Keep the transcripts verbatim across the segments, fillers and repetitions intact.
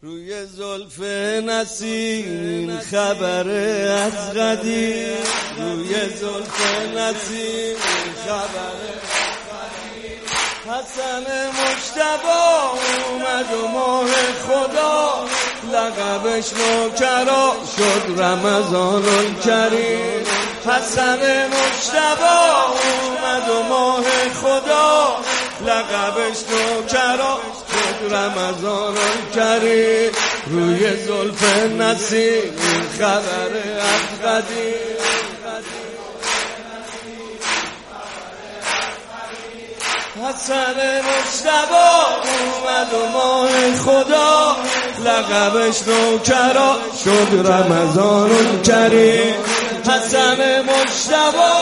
روی زلف نسیم خبر از قدیم، روی زلف نسیم خبر حسن مجتبی اومد و ماه خدا لقبش نوکرا شد رمضان الکریم. حسن مجتبی اومد و ماه خدا لقبش نوکرا شد رمضان الکریم. روی زلف نسیم خبر از قدیم، حسن مجتبی اومد و ماه خدا لقبش نوکرا شد رمضان الکریم. حسن مجتبی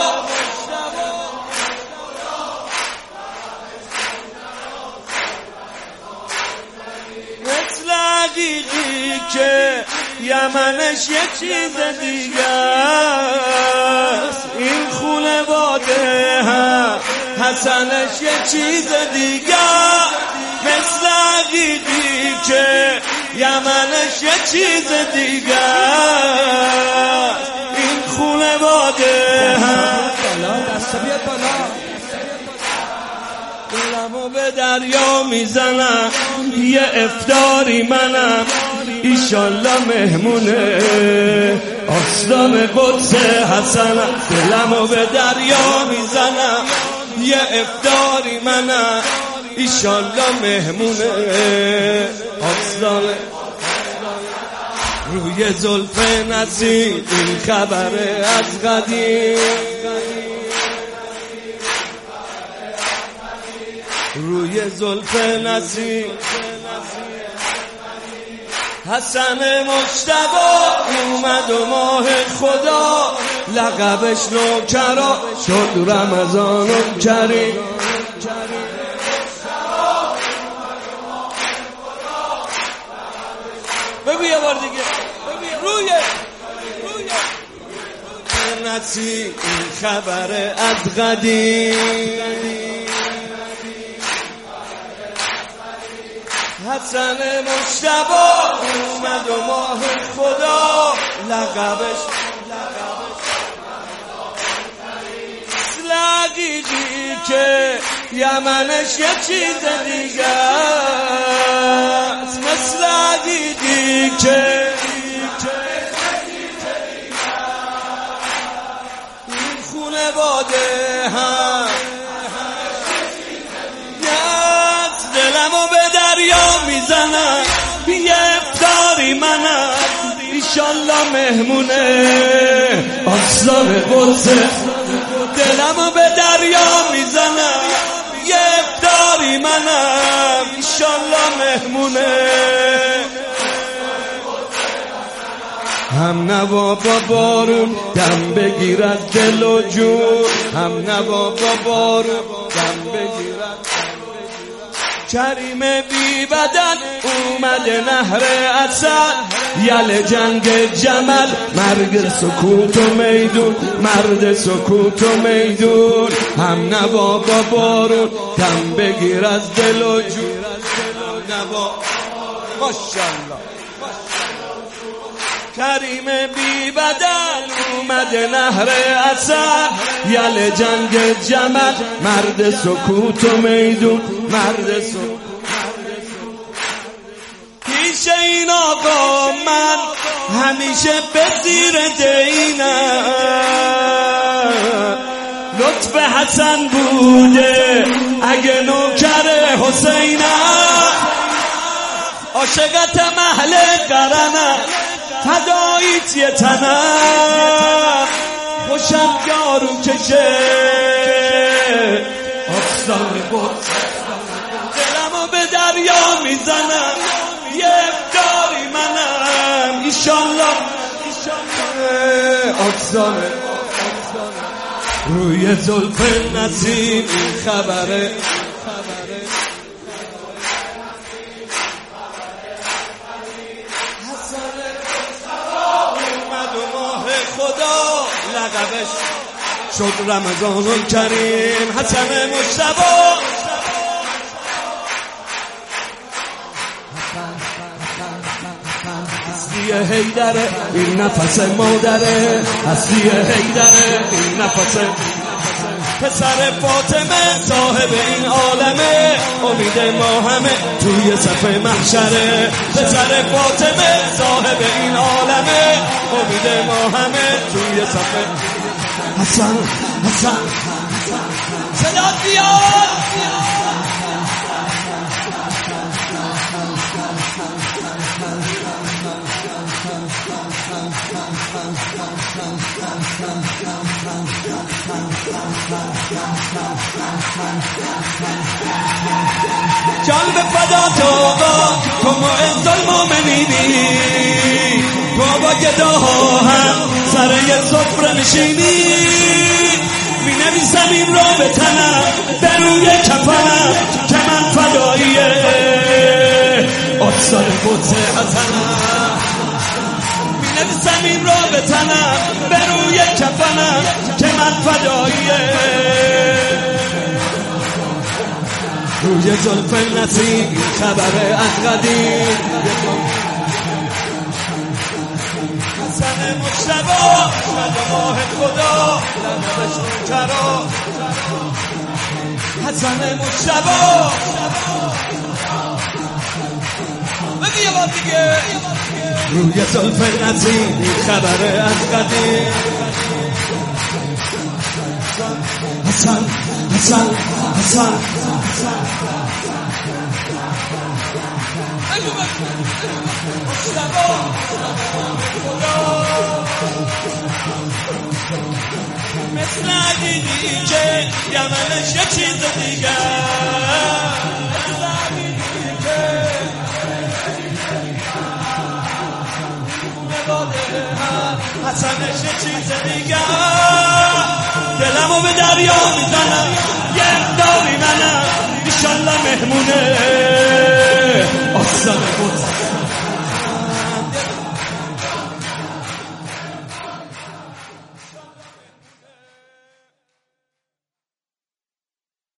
مثل عقیقی که یمنش یه چیز دیگه است، این خونواده هم حسنش یه چیز دیگه. مثل عقیقی که یمنش یه چیز دیگه است، این خونواده هم دلمو به دریا میزنم یه افطاری منم ایشالله مهمونه آستان قدس حسنم. دلمو به دریا میزنم یه افطاری منم ایشالله مهمونه آستان. روی زلف نسیم این خبره از قدیم، روی زلف نسیم حسن مجتبی اومد و ماه خدا لقبش نوکرا شد رمضان الکریم. بگو یه بار دیگه روی روی نسیم خبر از قدیم، حسن مجتبی اومد و ماه خدا لقبش مثل عقیقی که یمنش یه چیز دیگه است. مثل عقیقی که این خونواده هم دلمو به دریا میزنم یه افطاری منم ایشالله مهمونه آستان قدس. دلمو به دریا میزنم یه افطاری منم ایشالله مهمونه هم نوا با بارون دم بگیر از دل و جون، هم نوا با بارون دم بگیر کریم بی بدن اومده نهر اصل یل جنگ جمل مرگ سکوت و میدون مرد سکوت و میدون. هم نوا با بارون دم بگیر از دل و جون، هم نوا ماشاءالله کریم بی بدن اومده نهر اصل یل جنگ جمل مرد سکوت و میدون مرد سکوت. پیش این آقا من همیشه به زیر دینم لطف حسن بوده اگه نوکر حسینم عاشقت محل قرنم فداییت یه تنم خوشم یارو کشه آستان قدس. دلمو به دریا میزنم یه افطاری منم ایشالله آستان. روی زلف نسیم خبره خدا لقبش شد رمضان الکریم. حسن مجتبی هستی حیدره این نفس مادره، هستی حیدره این نفس پسر فاطمه صاحب این عالمه، امید ما همه توی صف محشره. پسر فاطمه صاحب این عالمه، امید ما همه توی صف. حسن حسن صدا بیاد. جان به فدا تو آقا، تو معز المؤمنینی، تو با گداها هم سر یه سفره میشینی. می نویسم این را به تنم به روی کفنم که من فداییه آستان قدس حسنم. می نویسم این را به تنم به روی کفنم که من فداییه روی زلف نسیم خبر از قدیم. حسن مجتبی شد واحد خدا لنبش کرا. حسن مجتبی بگی بار دیگه. روی زلف نسیم خبر از قدیم. حسن حسن حسن مثل عدیدی که یمنش یه چیز دیگه، حسنش یه چیز دیگه. دلمو به دریا میزنم یه داری منم ایشالله مهمونه آستان قدس